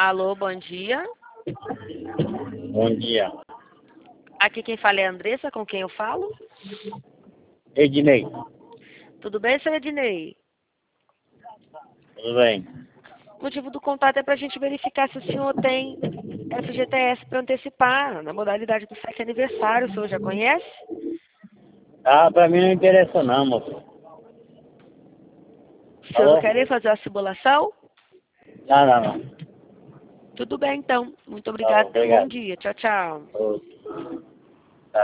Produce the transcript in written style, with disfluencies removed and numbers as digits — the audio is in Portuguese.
Alô, bom dia. Bom dia. Aqui quem fala é a Andressa, com quem eu falo? Ednei, Tudo bem, senhor Ednei? tudo bem? O motivo do contato é para a gente verificar se o senhor tem FGTS para antecipar na modalidade do 7 aniversário. O senhor já conhece? Ah, pra mim não interessa não, moço. O senhor não Alô? quer fazer a simulação? Não. Tudo bem, então. Muito Tá bom, obrigada. Tenha um bom obrigado. dia. Tchau, tchau. Ô.